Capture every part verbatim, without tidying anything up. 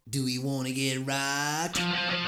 Do we wanna get rocked?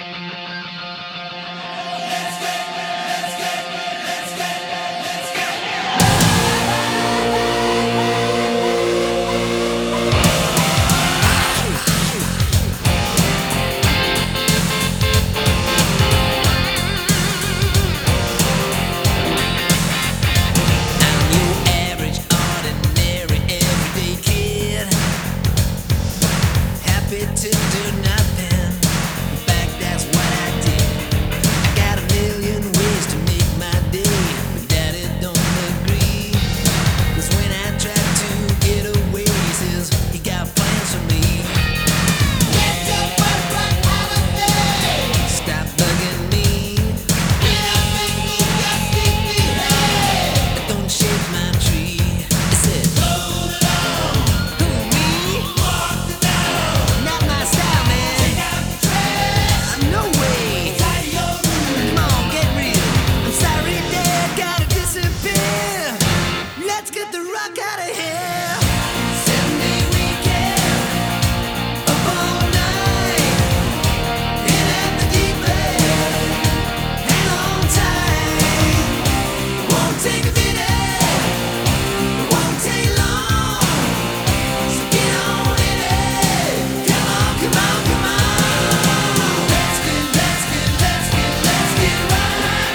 To do nothing. In fact, that's what I did. I got a million ways to make my day, but Daddy don't agree. 'Cause when I try to get away, he says he got plans for me. Let's go for a rock holiday. Stop bugging me. When I make me just keep me hey. Don't shake my tree. It said, hold it on. Who, me? Walk the dog. Not my style, man. Take out the trash. No way. Tie your Come on, get real. I'm sorry, Dad, gotta disappear. Let's get the rock out of here. Sunday weekend, up all night, in at the deep end. Hang on tight. Won't take a minute. Won't take long. So get on in it. Come on, come on, come on. Let's get, let's get, let's get, let's get right.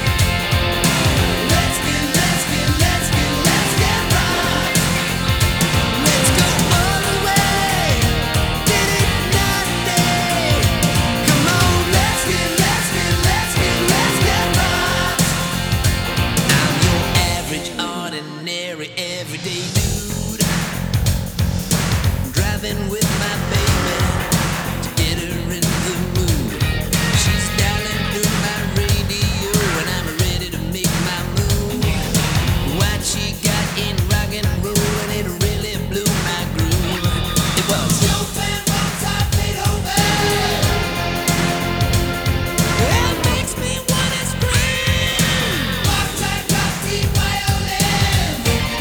Let's get, let's get, let's get, let's get right. Let's go all the way. Did it not day. Come on, let's get, let's get, let's get, let's get right. I'm your average, ordinary, everyday dude. Driving with my baby to get her in the mood. She's dialing through my radio and I'm ready to make my move. What she got in rock and roll and it really blew my groove. It was Chopin, Mozart, Beethoven. It makes me wanna scream. Mozart, Rocky, violin.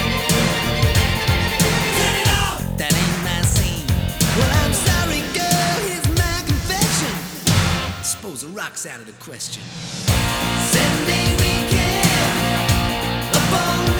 Turn it off. That ain't my scene. Well, I'm sorry, girl. Here's my confession. Suppose the rock's out of the question. Sunday weekend, up all